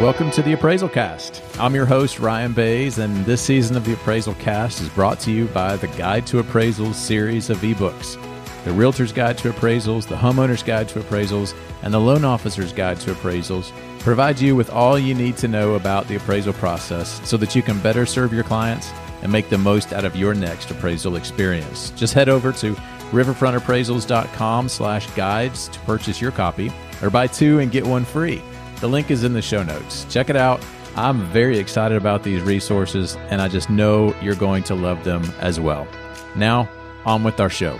Welcome to the Appraisal Cast. I'm your host, Ryan Bays, and this season of the Appraisal Cast is brought to you by the Guide to Appraisals series of ebooks. The Realtor's Guide to Appraisals, the Homeowner's Guide to Appraisals, and the Loan Officer's Guide to Appraisals provide you with all you need to know about the appraisal process so that you can better serve your clients and make the most out of your next appraisal experience. Just head over to riverfrontappraisals.com/guides to purchase your copy, or buy two and get one free. The link is in the show notes. Check it out. I'm very excited about these resources, and I just know you're going to love them as well. Now, on with our show.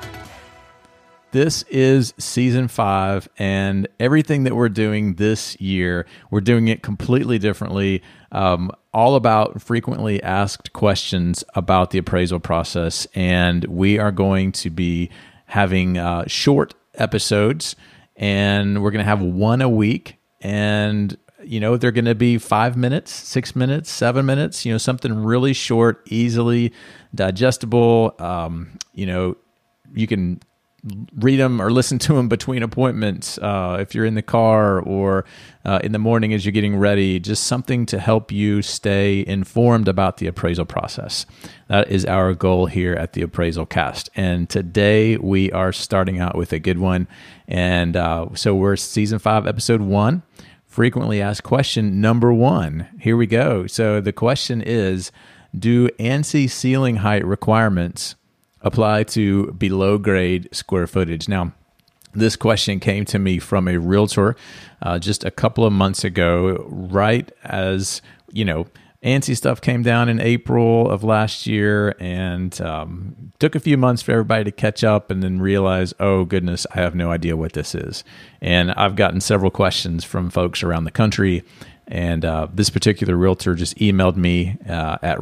This is season 5, and everything that we're doing this year, we're doing it completely differently, all about frequently asked questions about the appraisal process. And we are going to be having short episodes, and we're going to have one a week. And, they're going to be 5 minutes, 6 minutes, 7 minutes, something really short, easily digestible. You can read them or listen to them between appointments if you're in the car or in the morning as you're getting ready, just something to help you stay informed about the appraisal process. That is our goal here at the Appraisal Cast. And today we are starting out with a good one. And so we're season 5, episode 1, frequently asked question number 1. Here we go. So the question is, do ANSI ceiling height requirements apply to below grade square footage? Now, this question came to me from a realtor just a couple of months ago, right as, ANSI stuff came down in April of last year, and took a few months for everybody to catch up and then realize, oh goodness, I have no idea what this is. And I've gotten several questions from folks around the country. And this particular realtor just emailed me at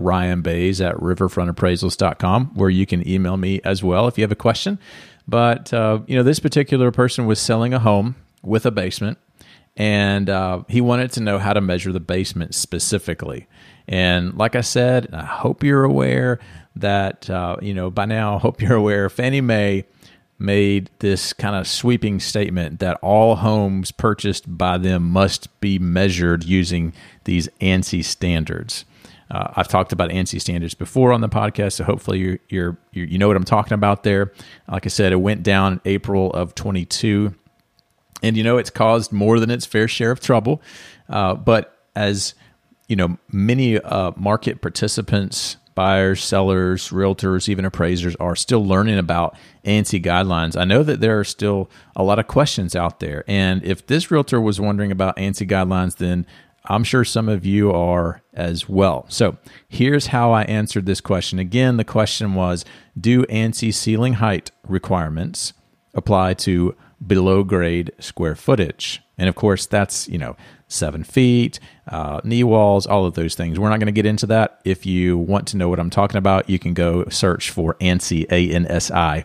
ryanbays@riverfrontappraisals.com, where you can email me as well if you have a question. But, this particular person was selling a home with a basement, and he wanted to know how to measure the basement specifically. And like I said, I hope you're aware that, by now, I hope you're aware Fannie Mae made this kind of sweeping statement that all homes purchased by them must be measured using these ANSI standards. I've talked about ANSI standards before on the podcast, so hopefully you know what I'm talking about there. Like I said, it went down in April of 22, and it's caused more than its fair share of trouble. But as many market participants, buyers, sellers, realtors, even appraisers are still learning about ANSI guidelines, I know that there are still a lot of questions out there. And if this realtor was wondering about ANSI guidelines, then I'm sure some of you are as well. So here's how I answered this question. Again, the question was, do ANSI ceiling height requirements apply to below grade square footage? And of course, that's, 7 feet, knee walls, all of those things. We're not going to get into that. If you want to know what I'm talking about, you can go search for ANSI, ANSI,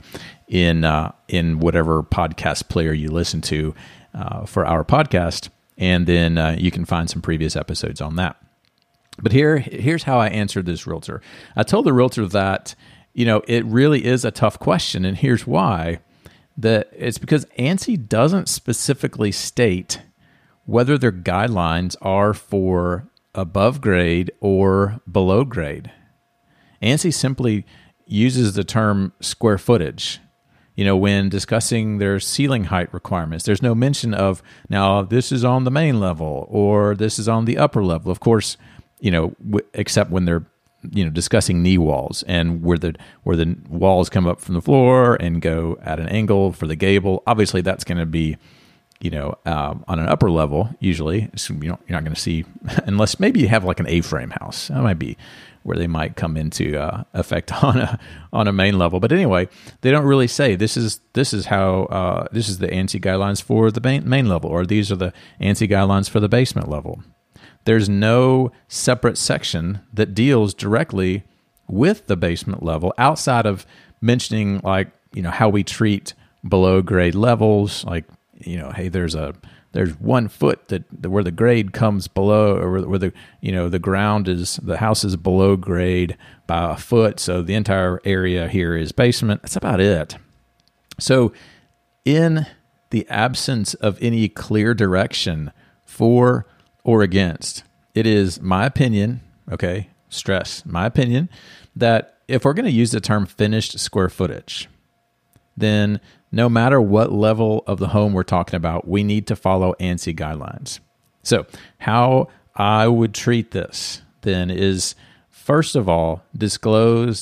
in whatever podcast player you listen to for our podcast, and then you can find some previous episodes on that. But here's how I answered this realtor. I told the realtor that, it really is a tough question, and here's why. That it's because ANSI doesn't specifically state whether their guidelines are for above grade or below grade. ANSI simply uses the term square footage, when discussing their ceiling height requirements. There's no mention of, now this is on the main level or this is on the upper level. Of course, except when they're discussing knee walls and where the walls come up from the floor and go at an angle for the gable. Obviously, that's going to be on an upper level usually. So, you're not going to see, unless maybe you have like an A-frame house. That might be where they might come into effect on a main level. But anyway, they don't really say this is how this is the ANSI guidelines for the main level, or these are the ANSI guidelines for the basement level. There's no separate section that deals directly with the basement level outside of mentioning how we treat below grade levels, like, hey, there's 1 foot that where the grade comes below, or where the ground is, the house is below grade by a foot. So the entire area here is basement. That's about it. So in the absence of any clear direction for or against. It is my opinion, okay, stress, my opinion, that if we're going to use the term finished square footage, then no matter what level of the home we're talking about, we need to follow ANSI guidelines. So how I would treat this then is, first of all, disclose.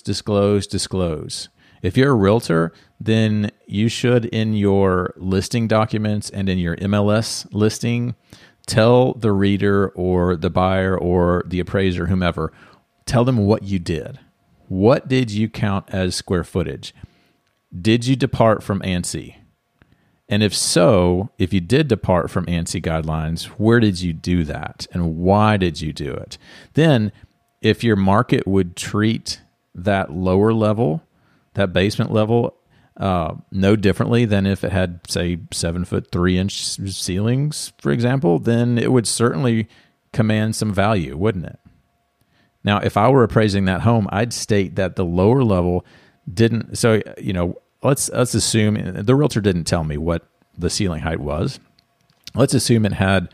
If you're a realtor, then you should, in your listing documents and in your MLS listing, tell the reader or the buyer or the appraiser, whomever, tell them what you did. What did you count as square footage? Did you depart from ANSI? And if so, if you did depart from ANSI guidelines, where did you do that and why did you do it? Then, if your market would treat that lower level, that basement level, no differently than if it had, say, 7'3" ceilings, for example, then it would certainly command some value, wouldn't it? Now, if I were appraising that home, I'd state that the lower level didn't. So, let's assume the realtor didn't tell me what the ceiling height was. Let's assume it had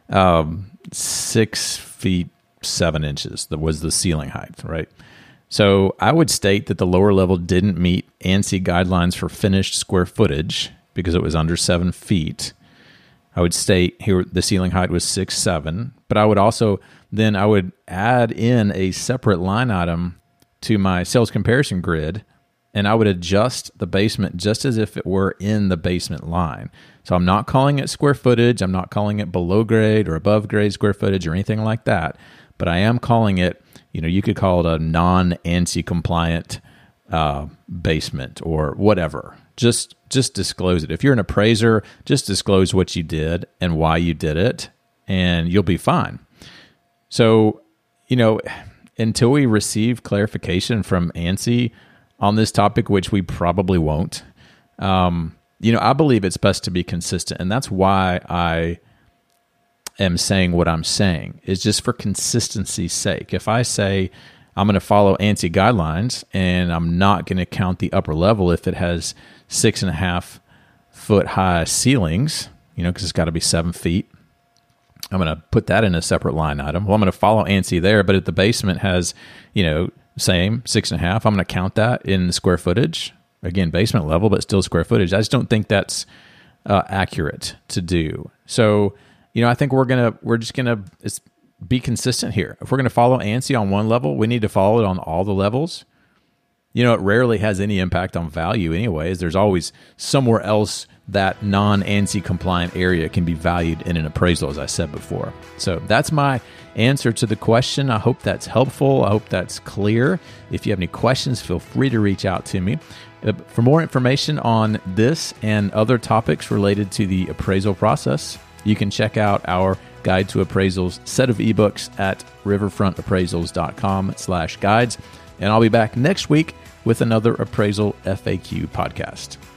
6 feet 7 inches. That was the ceiling height, right? So I would state that the lower level didn't meet ANSI guidelines for finished square footage because it was under 7 feet. I would state here the ceiling height was 6'7", but I would also then I would add in a separate line item to my sales comparison grid, and I would adjust the basement just as if it were in the basement line. So I'm not calling it square footage. I'm not calling it below grade or above grade square footage or anything like that, but I am calling it, you could call it a non-ANSI compliant basement or whatever. Just disclose it. If you're an appraiser, just disclose what you did and why you did it, and you'll be fine. So, until we receive clarification from ANSI on this topic, which we probably won't, I believe it's best to be consistent, and that's why I am saying what I'm saying, is just for consistency's sake. If I say I'm going to follow ANSI guidelines and I'm not going to count the upper level if it has 6.5 foot high ceilings, because it's got to be 7 feet, I'm going to put that in a separate line item. Well, I'm going to follow ANSI there, but if the basement has, same 6.5, I'm going to count that in the square footage. Again, basement level, but still square footage. I just don't think that's accurate to do. So, I think we're just gonna be consistent here. If we're gonna follow ANSI on one level, we need to follow it on all the levels. It rarely has any impact on value anyways. There's always somewhere else that non-ANSI compliant area can be valued in an appraisal, as I said before. So that's my answer to the question. I hope that's helpful. I hope that's clear. If you have any questions, feel free to reach out to me. For more information on this and other topics related to the appraisal process, you can check out our Guide to Appraisals set of ebooks at riverfrontappraisals.com/guides. And I'll be back next week with another appraisal FAQ podcast.